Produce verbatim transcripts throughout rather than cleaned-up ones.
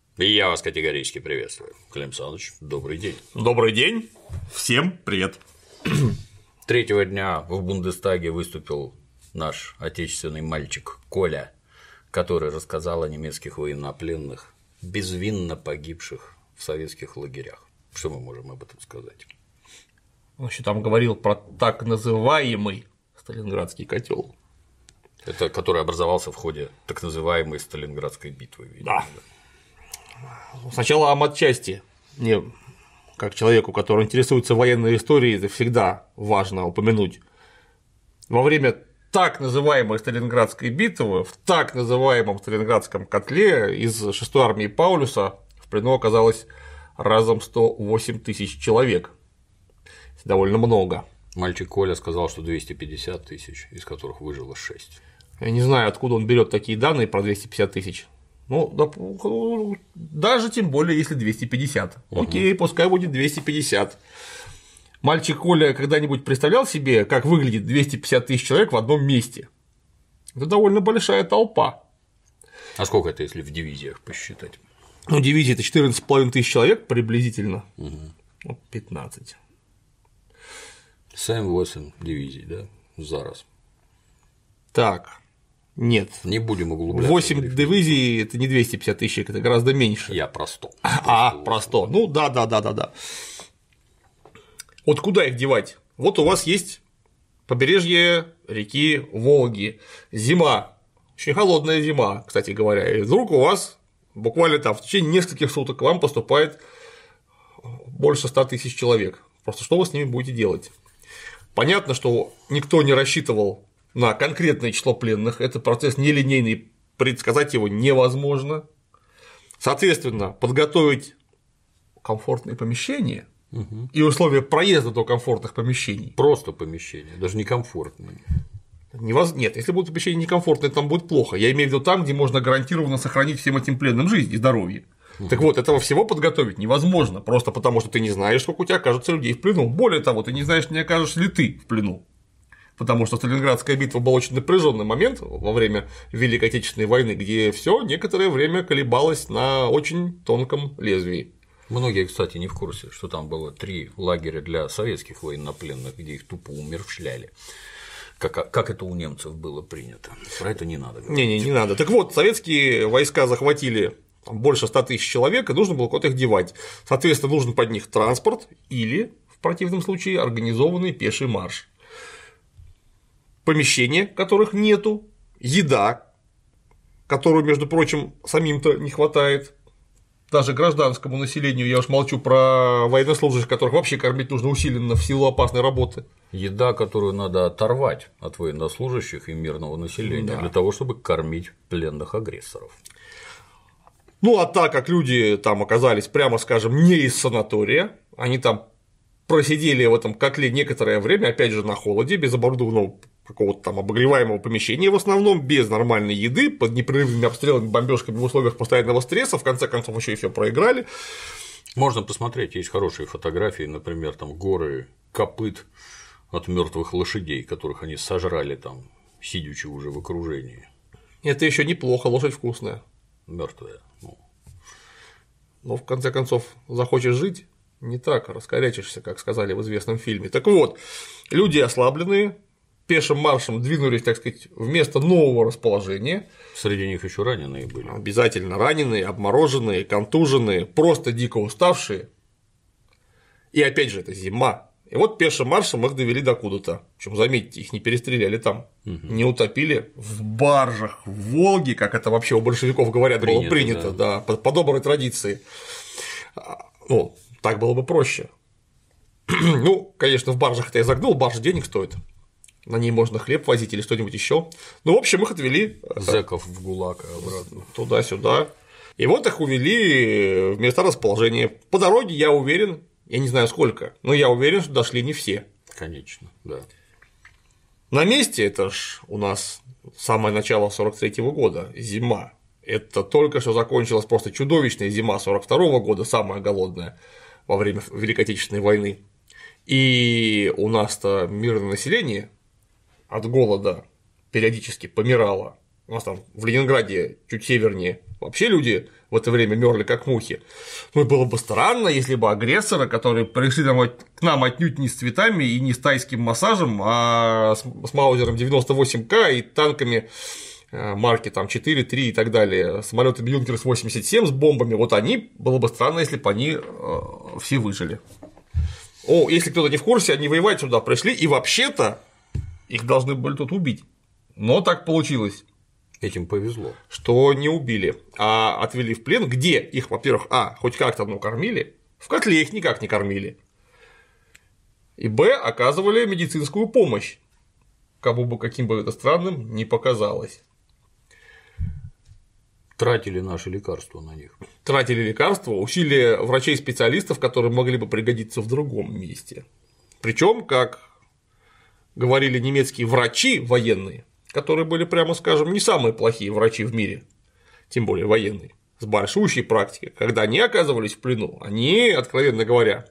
И я вас категорически приветствую. Клим Александрович, добрый день. Добрый день. Всем привет. Третьего дня в Бундестаге выступил наш отечественный мальчик Коля, который рассказал о немецких военнопленных, безвинно погибших в советских лагерях. Что мы можем об этом сказать? Он еще там говорил про так называемый Сталинградский котел. Это который образовался в ходе так называемой Сталинградской битвы. Видимо. Да. Сначала о матчасти. Мне, как человеку, который интересуется военной историей, это всегда важно упомянуть. Во время так называемой Сталинградской битвы, в так называемом Сталинградском котле из шестой армии Паулюса в плену оказалось разом сто восемь тысяч человек. Это довольно много. Мальчик Коля сказал, что двести пятьдесят тысяч, из которых выжило шесть. Я не знаю, откуда он берет такие данные про двести пятьдесят тысяч. Ну, даже тем более, если двести пятьдесят. Угу. Окей, пускай будет двести пятьдесят. Мальчик Коля когда-нибудь представлял себе, как выглядит двести пятьдесят тысяч человек в одном месте? Это довольно большая толпа. А сколько это, если в дивизиях посчитать? Ну, дивизия – это четырнадцать с половиной тысяч человек приблизительно. Угу. Вот пятнадцать. семь-восемь дивизий, да, за раз. Так, нет. Не будем углубляться. восемь дивизий – это не двести пятьдесят тысяч, это гораздо меньше. Я про сто. А, про сто. Ну, да, да, да, да, да. Вот куда их девать? Вот у вас есть побережье реки Волги, зима, очень холодная зима, кстати говоря, и вдруг у вас буквально там в течение нескольких суток к вам поступает больше ста тысяч человек. Просто что вы с ними будете делать? Понятно, что никто не рассчитывал на конкретное число пленных, это процесс нелинейный, предсказать его невозможно. Соответственно, подготовить комфортные помещения угу. и условия проезда до комфортных помещений. Просто помещения, даже некомфортные. Невоз... Нет, если будут помещения некомфортные, там будет плохо. Я имею в виду там, где можно гарантированно сохранить всем этим пленным жизнь и здоровье. Угу. Так вот, этого всего подготовить невозможно, просто потому что ты не знаешь, сколько у тебя окажется людей в плену. Более того, ты не знаешь, не окажешься ли ты в плену. Потому что Сталинградская битва был очень напряженный момент во время Великой Отечественной войны, где все некоторое время колебалось на очень тонком лезвии. Многие, кстати, не в курсе, что там было три лагеря для советских военнопленных, где их тупо умерщвляли. Как, как это у немцев было принято. Про это не надо говорить. Не-не, не надо. Так вот, советские войска захватили больше ста тысяч человек, и нужно было куда-то их девать. Соответственно, нужен под них транспорт или, в противном случае, организованный пеший марш. Помещения, которых нету, еда, которую, между прочим, самим-то не хватает, даже гражданскому населению, я уж молчу про военнослужащих, которых вообще кормить нужно усиленно в силу опасной работы. Еда, которую надо оторвать от военнослужащих и мирного населения, да. для того, чтобы кормить пленных агрессоров. Ну, а так как люди там оказались, прямо скажем, не из санатория, они там просидели в этом котле некоторое время, опять же, на холоде, без оборудованного какого-то там обогреваемого помещения в основном, без нормальной еды, под непрерывными обстрелами, бомбежками в условиях постоянного стресса, в конце концов еще и все проиграли. Можно посмотреть, есть хорошие фотографии, например, там горы копыт от мертвых лошадей, которых они сожрали там, сидячи уже в окружении. Это еще неплохо, лошадь вкусная. Мертвая. Ну. Но в конце концов, захочешь жить, не так раскорячишься, как сказали в известном фильме. Так вот, люди ослабленные, пешим маршем двинулись, так сказать, в место нового расположения. Среди них еще раненые были. Обязательно раненые, обмороженные, контуженные, просто дико уставшие. И опять же, это зима. И вот пешим маршем их довели до куда-то. Причем, заметьте, их не перестреляли там, угу. не утопили в баржах, в Волге, как это вообще у большевиков говорят, принято, было принято, да. Да, по, по доброй традиции. Ну, так было бы проще. Ну, конечно, в баржах это я загнул, баржа денег стоит. На ней можно хлеб возить или что-нибудь еще. Ну, в общем, их отвели. Зэков в ГУЛАГ и обратно. Туда-сюда. И вот их увели в места расположения. По дороге, я уверен, я не знаю сколько, но я уверен, что дошли не все. Конечно, да. На месте это ж у нас самое начало сорок третьего года, зима. Это только что закончилась просто чудовищная зима сорок второго года, самая голодная во время Великой Отечественной войны. И у нас-то мирное население от голода периодически помирало. У нас там в Ленинграде чуть севернее вообще люди в это время мерли как мухи. Ну и было бы странно, если бы агрессоры, которые пришли к нам отнюдь не с цветами и не с тайским массажем, а с Маузером девяносто восемь ка и танками марки там четыре, три и так далее, самолетами Юнкерс восемьдесят семь с бомбами, вот они, было бы странно, если бы они э, все выжили. О, если кто-то не в курсе, они воевать сюда пришли, и вообще-то их должны были тут убить. Но так получилось. Этим повезло. Что не убили, а отвели в плен, где их, во-первых, а, хоть как-то ну, кормили, в котле их никак не кормили, и б, оказывали медицинскую помощь, кому бы каким бы это странным ни показалось. Тратили наши лекарства на них. Тратили лекарства, усилия врачей-специалистов, которые могли бы пригодиться в другом месте. Причем, как говорили немецкие врачи военные, которые были, прямо скажем, не самые плохие врачи в мире, тем более военные, с большущей практикой, когда они оказывались в плену, они, откровенно говоря,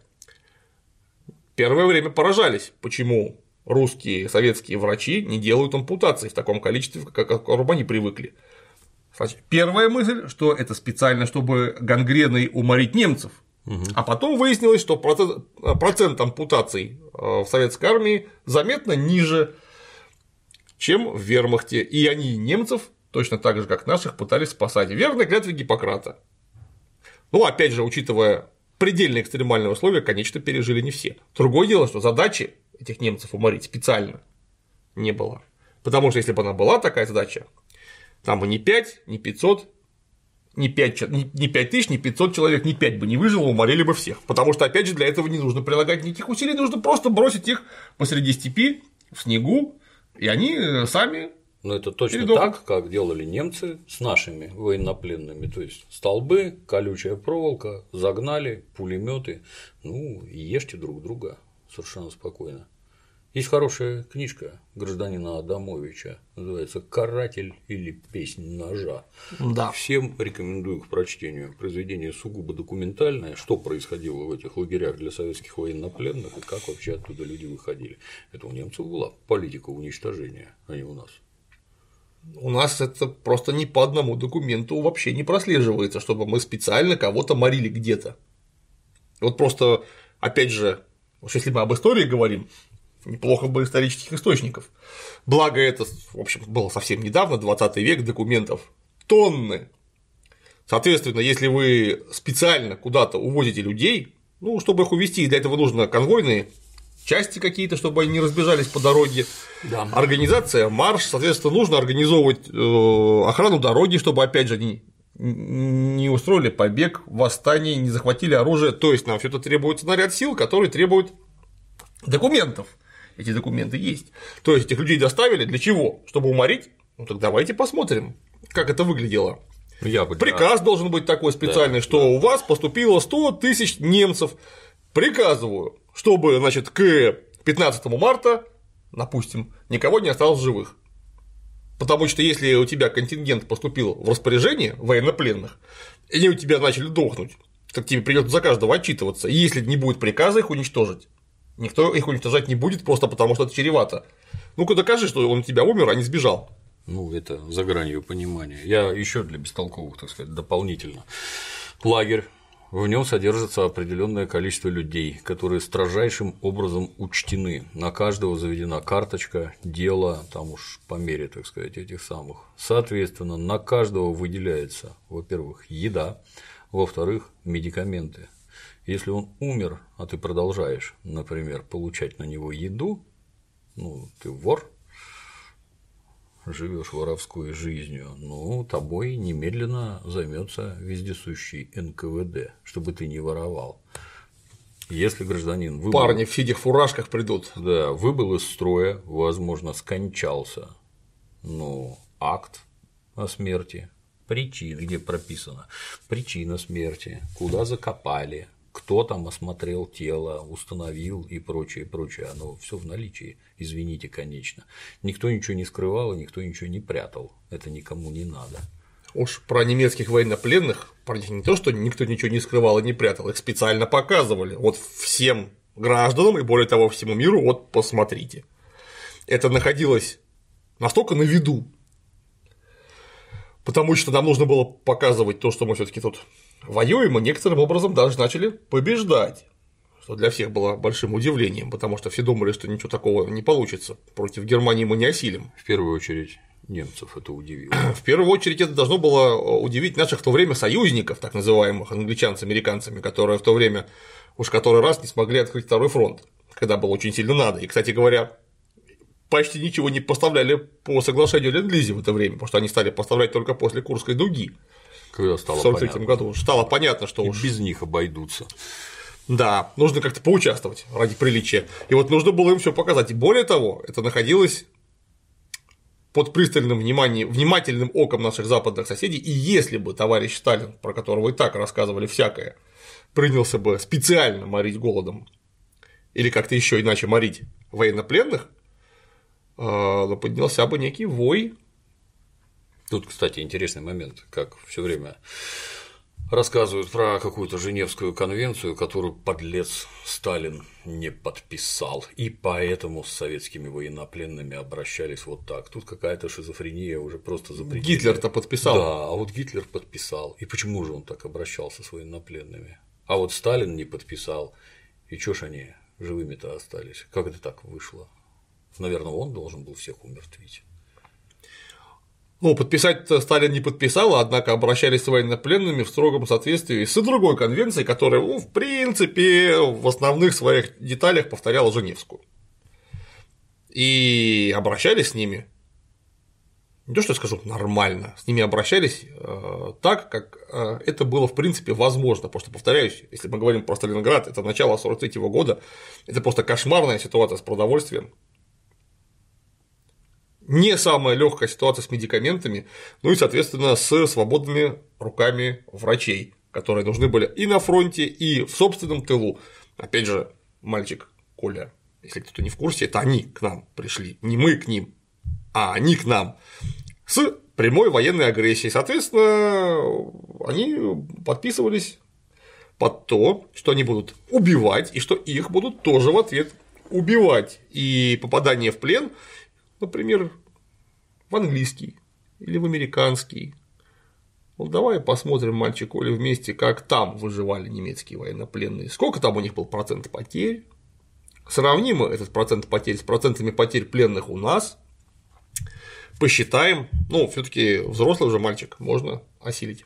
первое время поражались, почему русские советские врачи не делают ампутации в таком количестве, как к которому они привыкли. Первая мысль, что это специально, чтобы гангреной уморить немцев, угу. А потом выяснилось, что процент, процент ампутаций в советской армии заметно ниже, чем в вермахте, и они немцев точно так же, как наших, пытались спасать. Верной клятве Гиппократа. Ну, опять же, учитывая предельно экстремальные условия, конечно, пережили не все. Другое дело, что задачи этих немцев уморить специально не было. Потому что если бы она была такая задача, там бы ни пять, ни пятьсот, ни пять, ни пять тысяч, ни пятьсот человек, ни пять бы не выжило, уморили бы всех. Потому что, опять же, для этого не нужно прилагать никаких усилий, нужно просто бросить их посреди степи, в снегу, и они сами. Но это точно передохнут. Так, как делали немцы с нашими военнопленными. То есть столбы, колючая проволока, загнали, пулеметы, ну и ешьте друг друга совершенно спокойно. Есть хорошая книжка гражданина Адамовича, называется «Каратель или песнь ножа». Да. Всем рекомендую к прочтению. Произведение сугубо документальное, что происходило в этих лагерях для советских военнопленных и как вообще оттуда люди выходили. Это у немцев была политика уничтожения, а не у нас. У нас это просто ни по одному документу вообще не прослеживается, чтобы мы специально кого-то морили где-то. Вот просто, опять же, если мы об истории говорим, неплохо бы исторических источников. Благо это, в общем, было совсем недавно, двадцатый век, документов тонны. Соответственно, если вы специально куда-то увозите людей, ну, чтобы их увезти, для этого нужно конвойные части какие-то, чтобы они не разбежались по дороге, да. Организация, марш, соответственно, нужно организовывать охрану дороги, чтобы, опять же, они не устроили побег, восстание, не захватили оружие, то есть нам все это требуется наряд сил, который требует документов. Эти документы есть. То есть этих людей доставили для чего? Чтобы уморить? Ну так давайте посмотрим, как это выглядело. Я бы, Приказ да. должен быть такой специальный, да, что да. У вас поступило сто тысяч немцев. Приказываю, чтобы, значит, к пятнадцатому марта, допустим, никого не осталось живых. Потому что если у тебя контингент поступил в распоряжение военнопленных, и они у тебя начали дохнуть, так тебе придется за каждого отчитываться. И если не будет приказа их уничтожить, никто их уничтожать не будет, просто потому что это чревато. Ну-ка докажи, что он у тебя умер, а не сбежал. Ну, это за гранью понимания. Я еще для бестолковых, так сказать, дополнительно. Лагерь. В нем содержится определенное количество людей, которые строжайшим образом учтены. На каждого заведена карточка, дело, там уж по мере, так сказать, этих самых. Соответственно, на каждого выделяется, во-первых, еда, во-вторых, медикаменты. Если он умер, а ты продолжаешь, например, получать на него еду, ну, ты вор, живешь воровской жизнью, ну, тобой немедленно займется вездесущий эн ка вэ дэ, чтобы ты не воровал. Если гражданин выбыл, парни в синих фуражках придут. Да, выбыл из строя, возможно, скончался, ну, акт о смерти, причина, где прописано причина смерти, куда закопали, кто там осмотрел тело, установил и прочее, прочее, оно все в наличии, извините, конечно. Никто ничего не скрывал и никто ничего не прятал, это никому не надо. Уж про немецких военнопленных, про них не то, что никто ничего не скрывал и не прятал, их специально показывали, вот всем гражданам и, более того, всему миру, вот посмотрите. Это находилось настолько на виду, потому что нам нужно было показывать то, что мы все-таки тут воюем, и некоторым образом даже начали побеждать, что для всех было большим удивлением, потому что все думали, что ничего такого не получится, против Германии мы не осилим. В первую очередь немцев это удивило. В первую очередь это должно было удивить наших в то время союзников, так называемых англичан с американцами, которые в то время уж который раз не смогли открыть второй фронт, когда было очень сильно надо. И, кстати говоря, почти ничего не поставляли по соглашению Ленд-Лизе в это время, потому что они стали поставлять только после Курской дуги. Когда стало в сорок третьем году стало понятно, что и уж без них обойдутся. Да, нужно как-то поучаствовать ради приличия. И вот нужно было им все показать. И более того, это находилось под пристальным вниманием, внимательным оком наших западных соседей. И если бы товарищ Сталин, про которого и так рассказывали всякое, принялся бы специально морить голодом или как-то еще иначе морить военнопленных, то поднялся бы некий вой. Тут, кстати, интересный момент, как все время рассказывают про какую-то Женевскую конвенцию, которую подлец Сталин не подписал, и поэтому с советскими военнопленными обращались вот так. Тут какая-то шизофрения уже просто запретила. Гитлер-то подписал. Да, а вот Гитлер подписал. И почему же он так обращался с военнопленными? А вот Сталин не подписал. И чё ж они живыми-то остались? Как это так вышло? Наверное, он должен был всех умертвить. Ну, подписать-то Сталин не подписал, однако обращались с военнопленными в строгом соответствии с другой конвенцией, которая, ну, в принципе, в основных своих деталях повторяла Женевскую. И обращались с ними, не то что я скажу, нормально, с ними обращались э, так, как э, это было, в принципе, возможно. Потому что, повторяюсь, если мы говорим про Сталинград, это начало сорок третьего года, это просто кошмарная ситуация с продовольствием. Не самая легкая ситуация с медикаментами, ну и, соответственно, с свободными руками врачей, которые нужны были и на фронте, и в собственном тылу. Опять же, мальчик Коля, если кто-то не в курсе, это они к нам пришли, не мы к ним, а они к нам с прямой военной агрессией. Соответственно, они подписывались под то, что они будут убивать, и что их будут тоже в ответ убивать. И попадание в плен, например, в английский или в американский. Вот давай посмотрим, мальчик Оля, вместе, как там выживали немецкие военнопленные, сколько там у них был процент потерь. Сравним мы этот процент потерь с процентами потерь пленных у нас. Посчитаем. Ну, все-таки взрослый уже мальчик, можно осилить.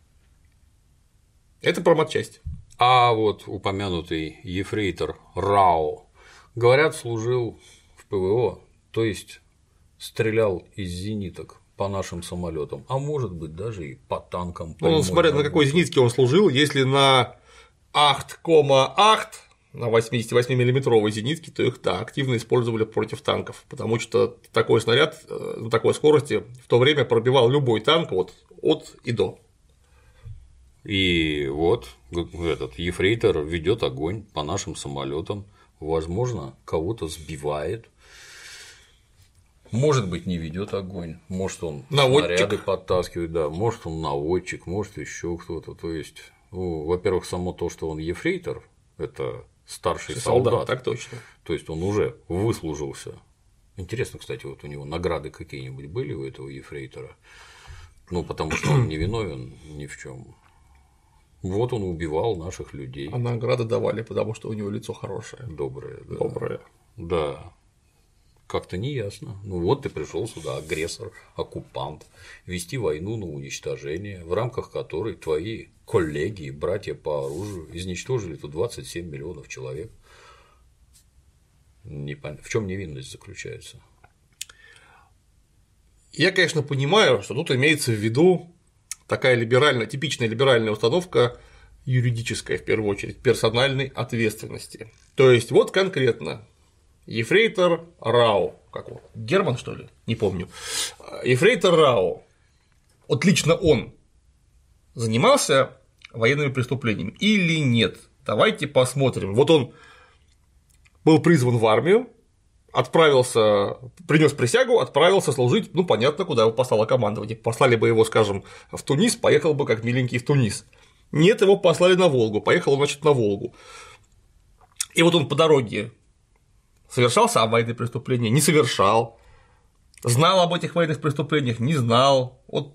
Это про матчасть. А вот упомянутый ефрейтор Рау, говорят, служил в ПВО, то есть стрелял из зениток по нашим самолетам, а может быть даже и по танкам. Ну, смотря на какой зенитке он служил, если на ахт ахт на восьмидесятивосьмимиллиметровой зенитке, то их да, активно использовали против танков, потому что такой снаряд на такой скорости в то время пробивал любой танк вот от и до. И вот этот ефрейтор ведет огонь по нашим самолетам, возможно, кого-то сбивает. Может быть, не ведет огонь, может, он наводчик. Снаряды подтаскивает, да, может, он наводчик, может, еще кто-то. То есть, ну, во-первых, само то, что он ефрейтор, это старший солдат, солдат, так точно. То есть он уже выслужился. Интересно, кстати, вот у него награды какие-нибудь были у этого ефрейтора, ну, потому что он не виновен ни в чем. Вот он убивал наших людей. А награды давали, потому что у него лицо хорошее. Доброе, да. Доброе. Да. Как-то неясно. Ну вот ты пришел сюда, агрессор, оккупант, вести войну на уничтожение, в рамках которой твои коллеги, братья по оружию изничтожили тут двадцать семь миллионов человек. Непон... В чем невинность заключается? Я, конечно, понимаю, что тут имеется в виду такая либеральная, типичная либеральная установка юридическая, в первую очередь, персональной ответственности. То есть, вот конкретно ефрейтор Рау, как вот, Герман, что ли? Не помню. Ефрейтор Рау, вот лично он занимался военными преступлениями или нет? Давайте посмотрим. Вот он был призван в армию, отправился, принес присягу, отправился служить, ну, понятно, куда его послало командование. Послали бы его, скажем, в Тунис, поехал бы как миленький в Тунис. Нет, его послали на Волгу, поехал он, значит, на Волгу. И вот он по дороге совершал сам военные преступления, не совершал, знал об этих военных преступлениях, не знал. Вот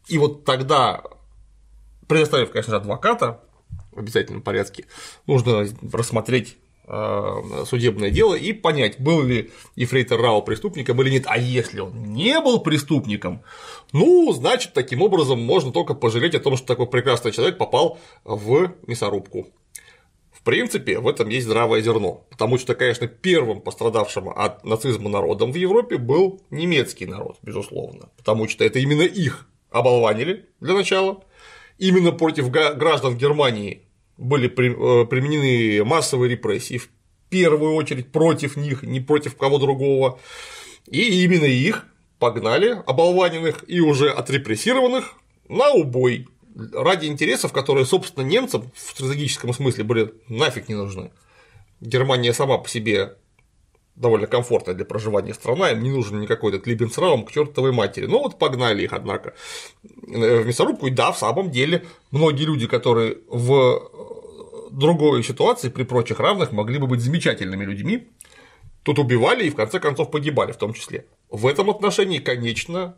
И вот тогда, предоставив, конечно же, адвоката в обязательном порядке, нужно рассмотреть судебное дело и понять, был ли ефрейтор Рау преступником или нет. А если он не был преступником, ну, значит, таким образом можно только пожалеть о том, что такой прекрасный человек попал в мясорубку. В принципе, в этом есть здравое зерно, потому что, конечно, первым пострадавшим от нацизма народом в Европе был немецкий народ, безусловно, потому что это именно их оболванили для начала, именно против граждан Германии были применены массовые репрессии, в первую очередь против них, не против кого другого, и именно их погнали, оболваненных и уже отрепрессированных, на убой ради интересов, которые, собственно, немцам в стратегическом смысле были нафиг не нужны. Германия сама по себе довольно комфортная для проживания страна, им не нужен никакой этот Либенсраум к чертовой матери. Но вот погнали их, однако, в мясорубку. И да, в самом деле, многие люди, которые в другой ситуации при прочих равных могли бы быть замечательными людьми, тут убивали и в конце концов погибали в том числе. В этом отношении, конечно,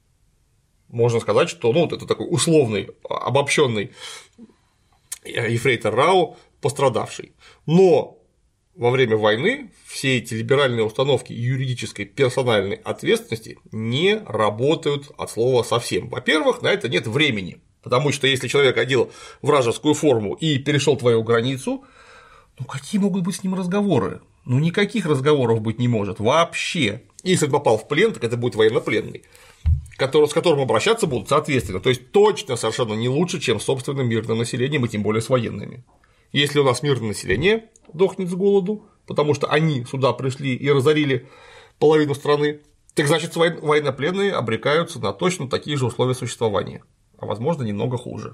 можно сказать, что ну, вот это такой условный, обобщенный ефрейтор Рау пострадавший. Но во время войны все эти либеральные установки юридической персональной ответственности не работают от слова совсем. Во-первых, на это нет времени, потому что если человек одел вражескую форму и перешел твою границу, ну какие могут быть с ним разговоры? Ну никаких разговоров быть не может вообще. Если он попал в плен, так это будет военнопленный, который, с которым обращаться будут соответственно, то есть точно совершенно не лучше, чем с собственным мирным населением и тем более с военными. Если у нас мирное население дохнет с голоду, потому что они сюда пришли и разорили половину страны, так значит военнопленные обрекаются на точно такие же условия существования, а возможно немного хуже.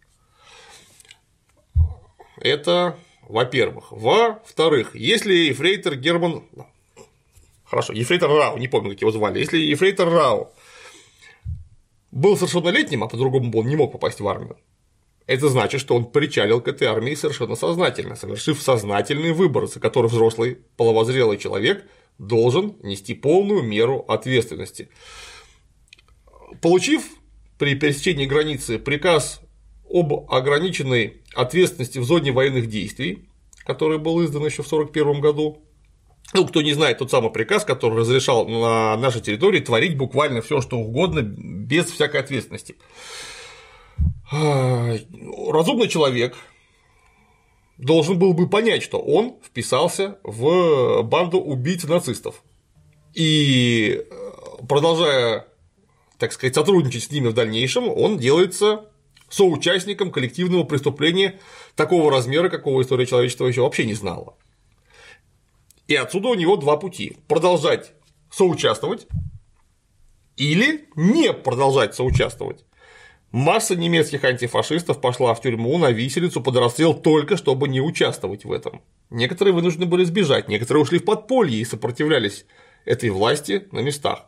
Это во-первых. Во-вторых, если ефрейтор Герман… Хорошо, ефрейтор Рау, не помню, как его звали, если ефрейтор Рау был совершеннолетним, а по-другому он не мог попасть в армию, это значит, что он причалил к этой армии совершенно сознательно, совершив сознательный выбор, за который взрослый половозрелый человек должен нести полную меру ответственности. Получив при пересечении границы приказ об ограниченной ответственности в зоне военных действий, который был издан еще в сорок первом году, ну, кто не знает, тот самый приказ, который разрешал на нашей территории творить буквально все, что угодно, без всякой ответственности. Разумный человек должен был бы понять, что он вписался в банду убийц нацистов. И продолжая, так сказать, сотрудничать с ними в дальнейшем, он делается соучастником коллективного преступления такого размера, какого история человечества еще вообще не знала. И отсюда у него два пути: продолжать соучаствовать или не продолжать соучаствовать. Масса немецких антифашистов пошла в тюрьму, на виселицу, под расстрел только чтобы не участвовать в этом. Некоторые вынуждены были сбежать, некоторые ушли в подполье и сопротивлялись этой власти на местах.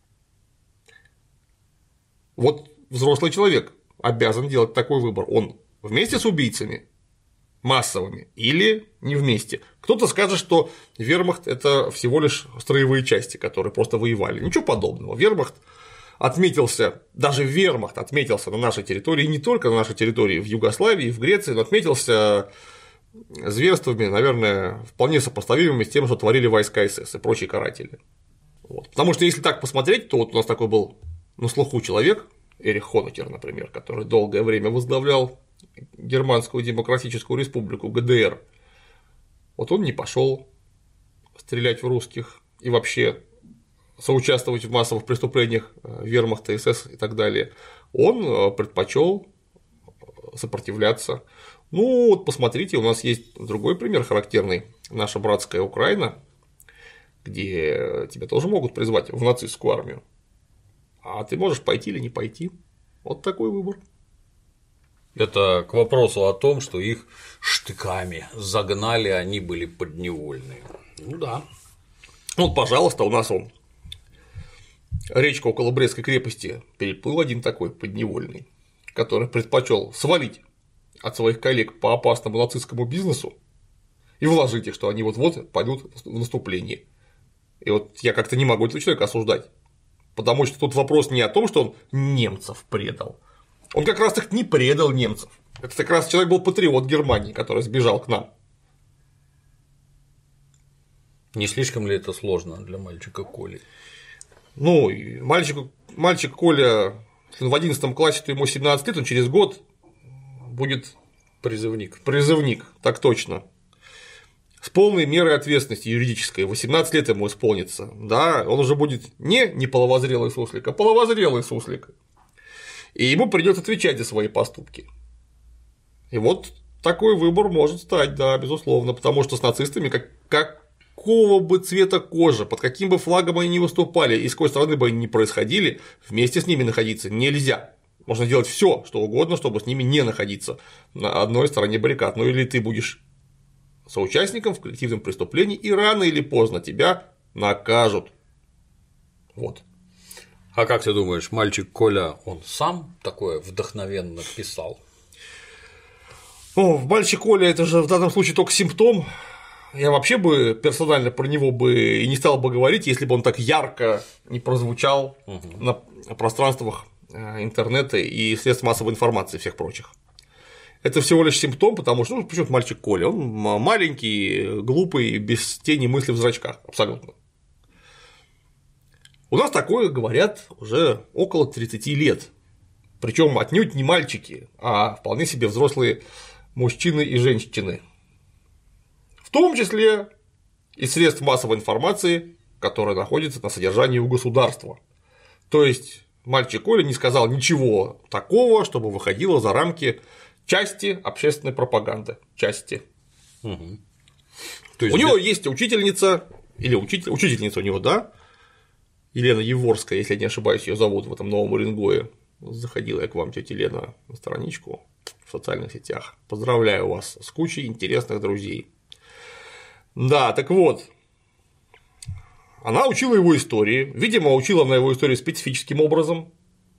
Вот взрослый человек обязан делать такой выбор. Он вместе с убийцами массовыми или не вместе. Кто-то скажет, что вермахт – это всего лишь строевые части, которые просто воевали. Ничего подобного. Вермахт отметился, даже вермахт отметился на нашей территории, не только на нашей территории, в Югославии, в Греции, но отметился зверствами, наверное, вполне сопоставимыми с тем, что творили войска СС и прочие каратели. Вот. Потому что если так посмотреть, то вот у нас такой был на слуху человек, Эрих Хонекер, например, который долгое время возглавлял Германскую Демократическую Республику, ГДР. Вот он не пошел стрелять в русских и вообще соучаствовать в массовых преступлениях вермахта, СС и так далее. Он предпочел сопротивляться. Ну вот посмотрите, у нас есть другой пример характерный: наша братская Украина, где тебя тоже могут призвать в нацистскую армию, а ты можешь пойти или не пойти. Вот такой выбор. Это к вопросу о том, что их штыками загнали, они были подневольные. Ну да. Вот, пожалуйста, у нас он. Речка около Брестской крепости переплыл один такой подневольный, который предпочел свалить от своих коллег по опасному нацистскому бизнесу и вложить их, что они вот-вот пойдут в наступление. И вот я как-то не могу этого человека осуждать. Потому что тут вопрос не о том, что он немцев предал. Он как раз так не предал немцев. Это как раз человек был патриот Германии, который сбежал к нам. Не слишком ли это сложно для мальчика Коли? Ну, мальчик, мальчик Коля в одиннадцатом классе, то ему семнадцать лет, он через год будет призывник. Призывник, так точно. С полной мерой ответственности юридической. восемнадцать лет ему исполнится. Да, он уже будет не неполовозрелый суслик, а половозрелый суслик. И ему придется отвечать за свои поступки. И вот такой выбор может стать, да, безусловно, потому что с нацистами, как, какого бы цвета кожи, под каким бы флагом они ни выступали, и с какой стороны бы они ни происходили, вместе с ними находиться нельзя. Можно делать все, что угодно, чтобы с ними не находиться на одной стороне баррикад. Ну или ты будешь соучастником в коллективном преступлении, и рано или поздно тебя накажут. Вот. А как ты думаешь, мальчик Коля, он сам такое вдохновенно писал? Ну, мальчик Коля — это же в данном случае только симптом. Я вообще бы персонально про него бы и не стал бы говорить, если бы он так ярко не прозвучал угу. на пространствах интернета и средств массовой информации и всех прочих. Это всего лишь симптом, потому что, ну, почему-то мальчик Коля, он маленький, глупый, без тени мысли в зрачках, абсолютно. У нас такое говорят уже около тридцати лет, причем отнюдь не мальчики, а вполне себе взрослые мужчины и женщины, в том числе и средств массовой информации, которые находятся на содержании у государства. То есть мальчик Коля не сказал ничего такого, чтобы выходило за рамки части общественной пропаганды. Части. Угу. То есть у него есть учительница, или учитель, учительница у него, да, Елена Еворская, если я не ошибаюсь, ее зовут в этом Новом Уренгое. Заходила я к вам, тетя Лена, на страничку в социальных сетях. Поздравляю вас с кучей интересных друзей. Да, так вот. Она учила его истории. Видимо, учила она его истории специфическим образом.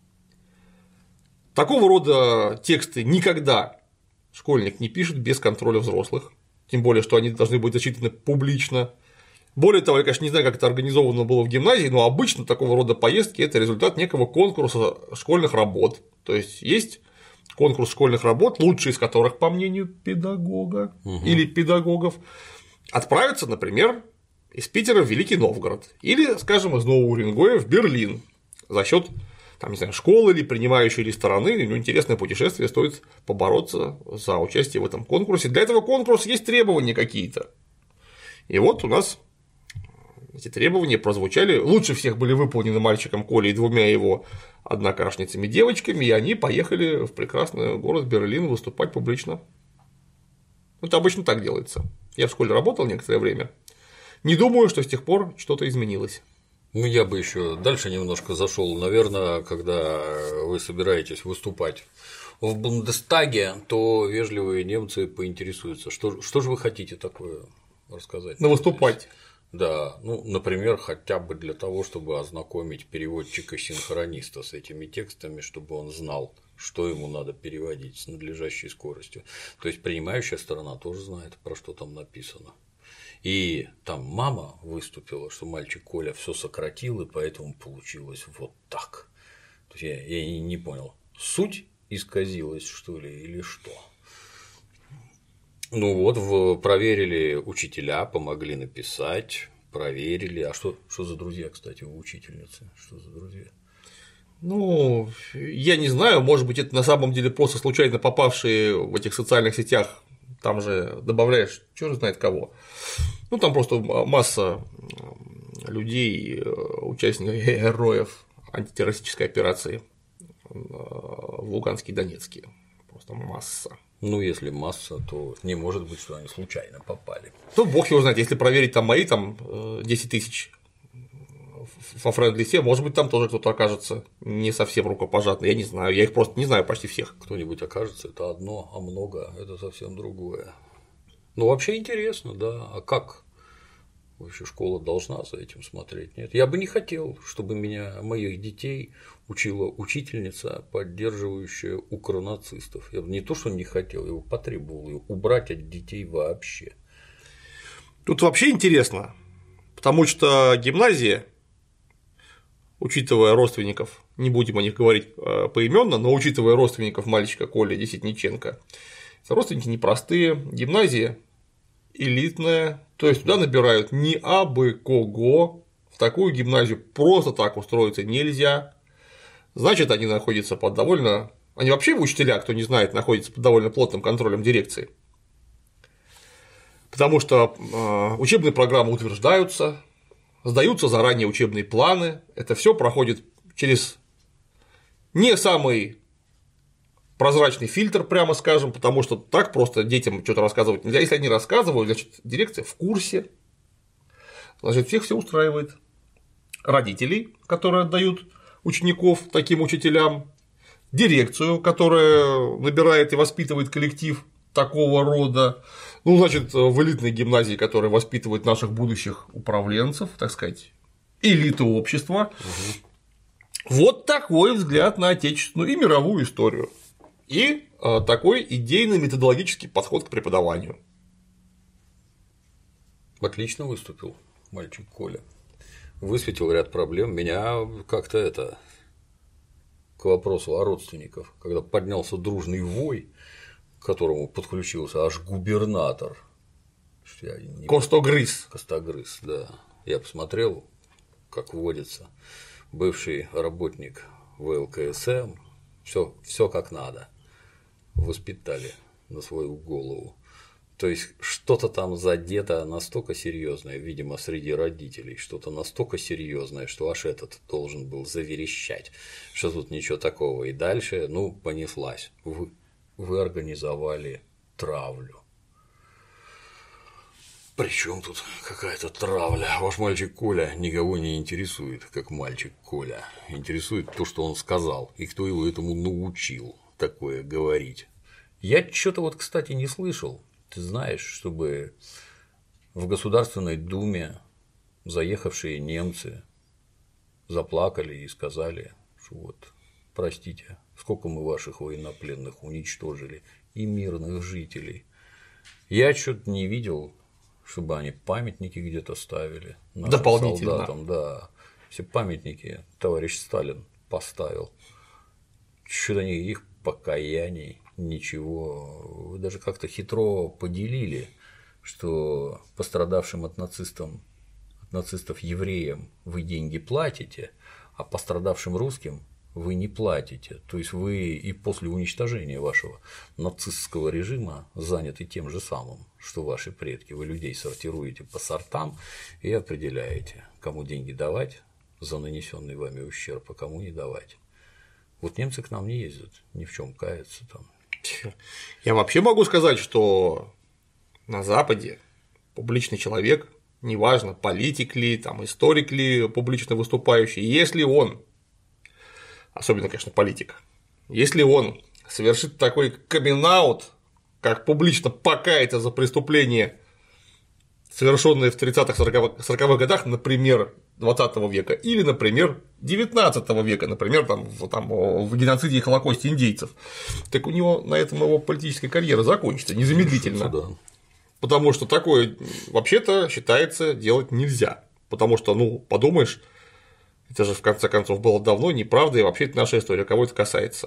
Такого рода тексты никогда школьник не пишет без контроля взрослых. Тем более, что они должны быть зачитаны публично. Более того, я, конечно, не знаю, как это организовано было в гимназии, но обычно такого рода поездки – это результат некого конкурса школьных работ. То есть есть конкурс школьных работ, лучшие из которых, по мнению педагога угу. или педагогов, отправятся, например, из Питера в Великий Новгород или, скажем, из Нового Уренгоя в Берлин за счет, там, не знаю, школы или принимающей или стороны. Ну, интересное путешествие, стоит побороться за участие в этом конкурсе. Для этого конкурса есть требования какие-то. И вот у нас эти требования прозвучали, лучше всех были выполнены мальчиком Колей и двумя его однокашницами-девочками, и они поехали в прекрасный город Берлин выступать публично. Это обычно так делается. Я в школе работал некоторое время. Не думаю, что с тех пор что-то изменилось. Ну, я бы еще дальше немножко зашел. Наверное, когда вы собираетесь выступать в Бундестаге, то вежливые немцы поинтересуются, что, что же вы хотите такое рассказать. Ну, выступать. Да, ну, например, хотя бы для того, чтобы ознакомить переводчика-синхрониста с этими текстами, чтобы он знал, что ему надо переводить с надлежащей скоростью. То есть принимающая сторона тоже знает, про что там написано. И там мама выступила, что мальчик Коля все сократил, и поэтому получилось вот так. То есть я, я не понял, суть исказилась, что ли, или что? Ну вот, в, проверили учителя, помогли написать, проверили. А что, что за друзья, кстати, у учительницы? Что за друзья? Ну, я не знаю, может быть, это на самом деле просто случайно попавшие в этих социальных сетях, там же добавляешь, черт знает кого. Ну, там просто масса людей, участников, героев антитеррористической операции в Луганске и Донецке. Просто масса. Ну, если масса, то не может быть, что они случайно попали. Ну, бог его знает, если проверить там мои там десять тысяч во френд-листе, может быть, там тоже кто-то окажется не совсем рукопожатный, я не знаю, я их просто не знаю почти всех. Кто-нибудь окажется, это одно, а много – это совсем другое. Ну, вообще интересно, да, а как вообще школа должна за этим смотреть? Нет, я бы не хотел, чтобы меня, моих детей учила учительница, поддерживающая укронацистов. Я бы не то, что не хотел, я бы потребовал ее убрать от детей вообще. Тут вообще интересно, потому что гимназия учитывая родственников, не будем о них говорить поименно, но учитывая родственников мальчика Коли Десятниченко, родственники непростые, гимназия элитная, то есть туда набирают не абы кого, в такую гимназию просто так устроиться нельзя, значит, они находятся под довольно… Они вообще учителя, кто не знает, находятся под довольно плотным контролем дирекции, потому что учебные программы утверждаются, сдаются заранее учебные планы, это все проходит через не самый прозрачный фильтр, прямо скажем, потому что так просто детям что-то рассказывать нельзя. Если они рассказывают, значит, дирекция в курсе, значит, всех все устраивает. Родителей, которые отдают учеников таким учителям, дирекцию, которая набирает и воспитывает коллектив такого рода, ну, значит, в элитной гимназии, которая воспитывает наших будущих управленцев, так сказать, элиту общества. Угу. Вот такой взгляд на отечественную и мировую историю. И а, такой идейно-методологический подход к преподаванию. Отлично выступил мальчик Коля. Высветил ряд проблем. Меня как-то это к вопросу о родственниках, когда поднялся дружный вой, к которому подключился аж губернатор. Не... Костогрыз. Костогрыз, да. Я посмотрел, как вводится бывший работник вэ эл ка эс эм, все, все как надо. Воспитали на свою голову. То есть что-то там задето настолько серьезное, видимо, среди родителей, что-то настолько серьезное, что аж этот должен был заверещать, что тут ничего такого. И дальше, ну, понеслась. Вы, вы организовали травлю. Причем тут какая-то травля? Ваш мальчик Коля никого не интересует, как мальчик Коля. Интересует то, что он сказал, и кто его этому научил такое говорить. Я что-то вот, кстати, не слышал. Ты знаешь, чтобы в Государственной Думе заехавшие немцы заплакали и сказали, что вот, простите, сколько мы ваших военнопленных уничтожили и мирных жителей. Я что-то не видел, чтобы они памятники где-то ставили нашим солдатам. Да. Все памятники товарищ Сталин поставил. Что-то не их покаяний. Ничего, вы даже как-то хитро поделили, что пострадавшим от нацистов, от нацистов евреям вы деньги платите, а пострадавшим русским вы не платите. То есть вы и после уничтожения вашего нацистского режима заняты тем же самым, что ваши предки. Вы людей сортируете по сортам и определяете, кому деньги давать за нанесенный вами ущерб, а кому не давать. Вот немцы к нам не ездят, ни в чем каяться там. Я вообще могу сказать, что на Западе публичный человек, неважно, политик ли, там, историк ли, публично выступающий, если он, особенно, конечно, политик, если он совершит такой камин-аут, как публично покаяться за преступление, совершенные в тридцатых-сороковых годах, например, двадцатого века, или, например, девятнадцатого века, например, там, там, в геноциде и холокосте индейцев, так у него на этом его политическая карьера закончится незамедлительно. Да. Потому что такое вообще-то считается делать нельзя. Потому что, ну, подумаешь, это же в конце концов было давно, неправда, и вообще это наша история, кого это касается.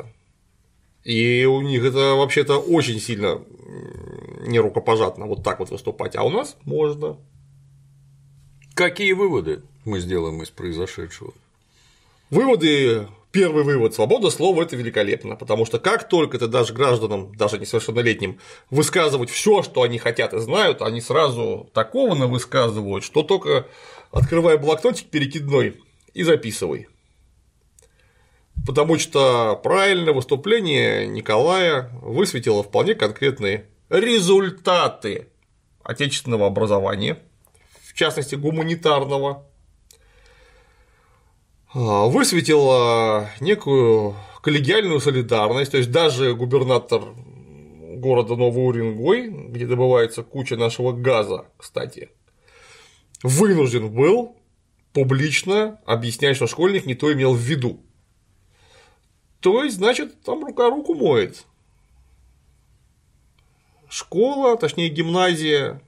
И у них это вообще-то очень сильно нерукопожатно вот так вот выступать, а у нас можно. Какие выводы мы сделаем из произошедшего? Выводы. Первый вывод – свобода слова – это великолепно, потому что как только ты дашь гражданам, даже несовершеннолетним, высказывать все, что они хотят и знают, они сразу такого навысказывают, что только открывай блокнотик перекидной и записывай. Потому что правильное выступление Николая высветило вполне конкретные результаты отечественного образования, в частности гуманитарного, высветила некую коллегиальную солидарность, то есть даже губернатор города Новый Уренгой, где добывается куча нашего газа, кстати, вынужден был публично объяснять, что школьник не то имел в виду. То есть, значит, там рука руку моет. Школа, точнее гимназия,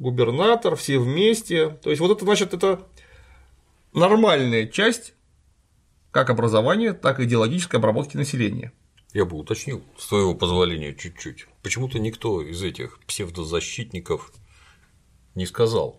губернатор, все вместе. То есть, вот это, значит, это нормальная часть как образования, так и идеологической обработки населения. Я бы уточнил, с твоего позволения, чуть-чуть. Почему-то никто из этих псевдозащитников не сказал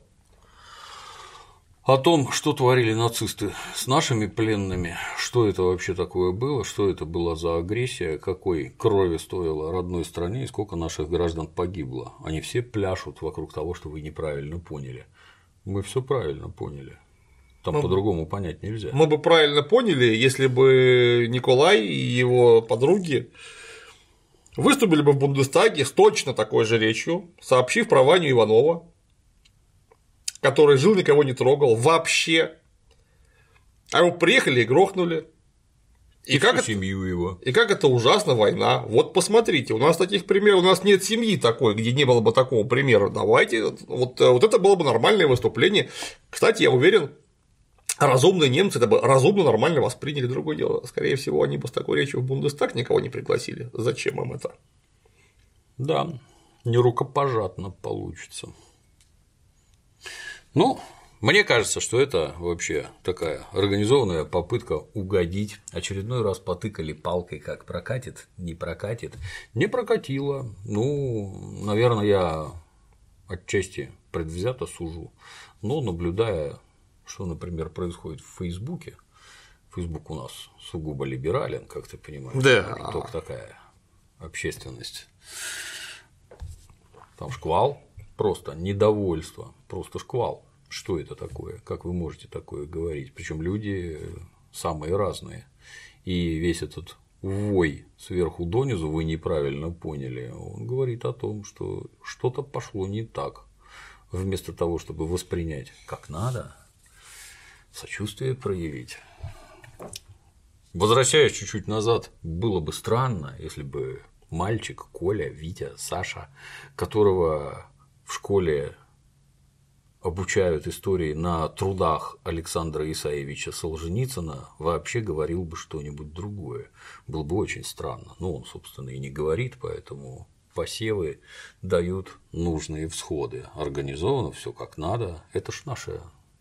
о том, что творили нацисты с нашими пленными, что это вообще такое было, что это была за агрессия, какой крови стоило родной стране и сколько наших граждан погибло. Они все пляшут вокруг того, что вы неправильно поняли. Мы все правильно поняли. Там мы, по-другому понять нельзя. Мы бы правильно поняли, если бы Николай и его подруги выступили бы в Бундестаге с точно такой же речью, сообщив про Ваню Иванова, который жил, никого не трогал вообще. А его приехали и грохнули. И, и как это, семью его. И как это ужасно война. Вот посмотрите, у нас таких примеров, у нас нет семьи такой, где не было бы такого примера. Давайте, вот, вот это было бы нормальное выступление. Кстати, я уверен, разумные немцы это бы разумно, нормально восприняли. Другое дело. Скорее всего, они бы с такой речью в Бундестаг никого не пригласили. Зачем им это? Да, не рукопожатно получится. Ну, мне кажется, что это вообще такая организованная попытка угодить. Очередной раз потыкали палкой, как прокатит, не прокатит. Не прокатило. Ну, наверное, я отчасти предвзято сужу, но наблюдая, что, например, происходит в Фейсбуке. Фейсбук у нас сугубо либерален, как ты понимаешь. Да. Только такая общественность. Там шквал. Просто недовольство, просто шквал. Что это такое? Как вы можете такое говорить? Причем люди самые разные. И весь этот вой сверху донизу вы неправильно поняли. Он говорит о том, что что-то пошло не так. Вместо того, чтобы воспринять как надо, сочувствие проявить. Возвращаясь чуть-чуть назад, было бы странно, если бы мальчик, Коля, Витя, Саша, которого в школе обучают истории на трудах Александра Исаевича Солженицына, вообще говорил бы что-нибудь другое. Было бы очень странно. Ну, он, собственно, и не говорит, поэтому посевы дают нужные всходы. Организовано все как надо. Это ж наше,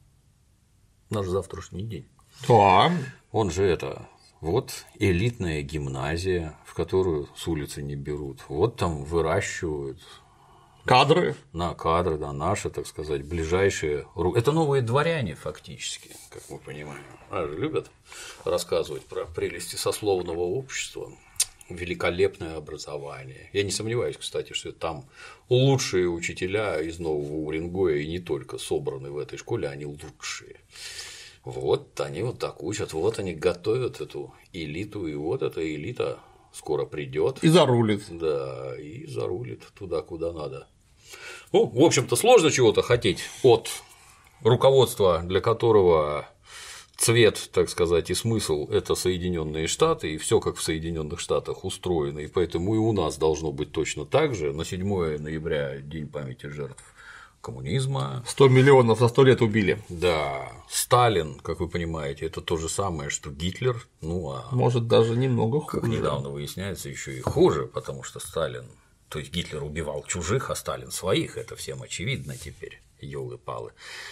наш завтрашний день. Да. Он же это. Вот элитная гимназия, в которую с улицы не берут. Вот там выращивают. Кадры. На кадры, да, наши, так сказать, ближайшие. Это новые дворяне, фактически, как мы понимаем. А же любят рассказывать про прелести сословного общества, великолепное образование. Я не сомневаюсь, кстати, что там лучшие учителя из Нового Уренгоя и не только собраны в этой школе, они лучшие. Вот они вот так учат, вот они готовят эту элиту, и вот эта элита скоро придет. И зарулит. Да, и зарулит туда, куда надо. Ну, в общем-то, сложно чего-то хотеть от руководства, для которого цвет, так сказать, и смысл – это Соединенные Штаты, и все как в Соединенных Штатах устроено, и поэтому и у нас должно быть точно так же. На седьмое ноября – День памяти жертв коммунизма. сто миллионов за сто лет убили. Да. Сталин, как вы понимаете, это то же самое, что Гитлер. Ну, а может, даже немного хуже. Как недавно выясняется, еще и хуже, потому что Сталин, то есть Гитлер убивал чужих, а Сталин своих. Это всем очевидно теперь, ёлы-палы.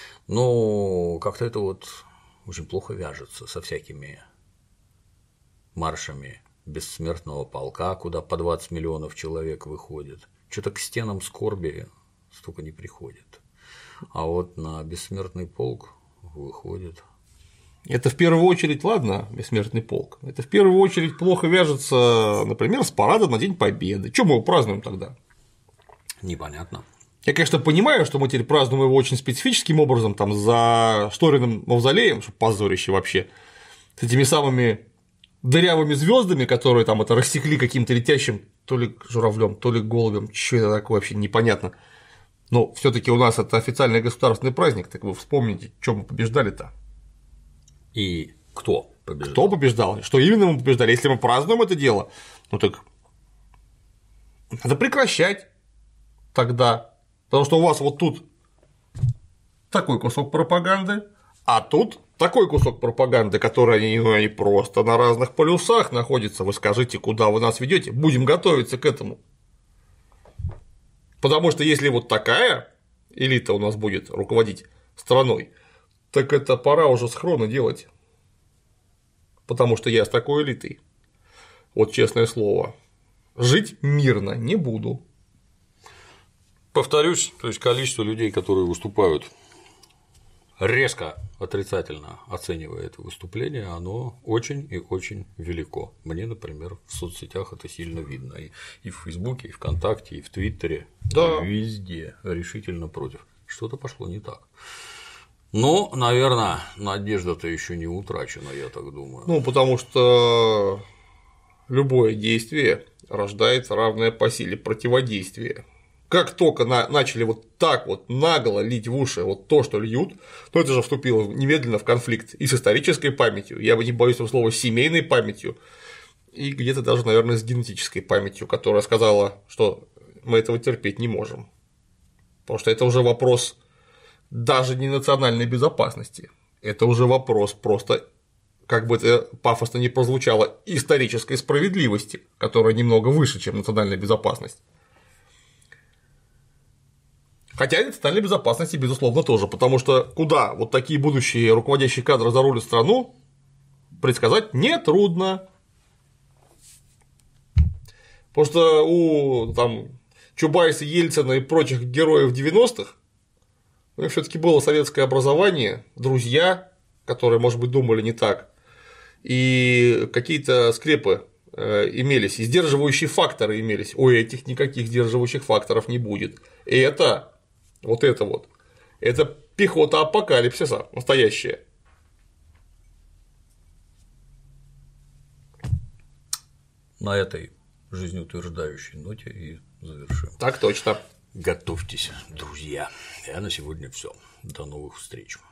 Но как-то это вот очень плохо вяжется со всякими маршами бессмертного полка, куда по двадцать миллионов человек выходит. Что-то к стенам скорби столько не приходит. А вот на бессмертный полк выходит. Это в первую очередь, ладно, бессмертный полк. Это в первую очередь плохо вяжется, например, с парадом на День Победы. Чего мы его празднуем тогда? Непонятно. Я, конечно, понимаю, что мы теперь празднуем его очень специфическим образом, там, за Шториным мавзолеем, что позорище вообще, с этими самыми дырявыми звездами, которые там это рассекли каким-то летящим то ли журавлем, то ли голубем, что это такое вообще непонятно. Но все-таки у нас это официальный государственный праздник, так вы вспомните, что мы побеждали-то. И кто побеждал? Кто побеждал? Что именно мы побеждали? Если мы празднуем это дело, ну так надо прекращать тогда. Потому что у вас вот тут такой кусок пропаганды, а тут такой кусок пропаганды, который они, ну, они просто на разных полюсах находятся. Вы скажите, куда вы нас ведете? Будем готовиться к этому. Потому что если вот такая элита у нас будет руководить страной, так это пора уже схроны делать. потому что я с такой элитой. Вот честное слово. Жить мирно не буду. Повторюсь, то есть количество людей, которые выступают резко отрицательно оценивая это выступление, оно очень и очень велико. Мне, например, в соцсетях это сильно видно. И, и в Фейсбуке, и ВКонтакте, и в Твиттере. Да. Везде решительно против. Что-то пошло не так. Но, наверное, надежда-то еще не утрачена, я так думаю. Ну, потому что любое действие рождает равное по силе противодействие. Как только на, начали вот так вот нагло лить в уши вот то, что льют, то это же вступило немедленно в конфликт и с исторической памятью, я бы не боюсь этого слова, с семейной памятью, и где-то даже, наверное, с генетической памятью, которая сказала, что мы этого терпеть не можем. Потому что это уже вопрос даже не национальной безопасности, это уже вопрос просто, как бы это пафосно не прозвучало, исторической справедливости, которая немного выше, чем национальная безопасность. Хотя и национальной безопасности, безусловно, тоже, потому что куда вот такие будущие руководящие кадры зарулят страну, предсказать нетрудно. Потому что у там, Чубайса, Ельцина и прочих героев девяностых у них всё-таки было советское образование, друзья, которые, может быть, думали не так, и какие-то скрепы имелись, и сдерживающие факторы имелись. У этих никаких сдерживающих факторов не будет. И это вот это вот, это пехота апокалипсиса настоящая. На этой жизнеутверждающей ноте и завершим. Так точно. Готовьтесь, друзья. А на сегодня все. До новых встреч.